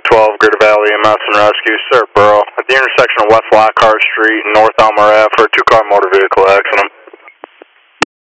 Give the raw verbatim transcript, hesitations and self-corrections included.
twelve, Greater Valley E M S and Rescue, Sir Borough, at the intersection of West Lockhart Street and North Elmer Ave for a two-car motor vehicle accident.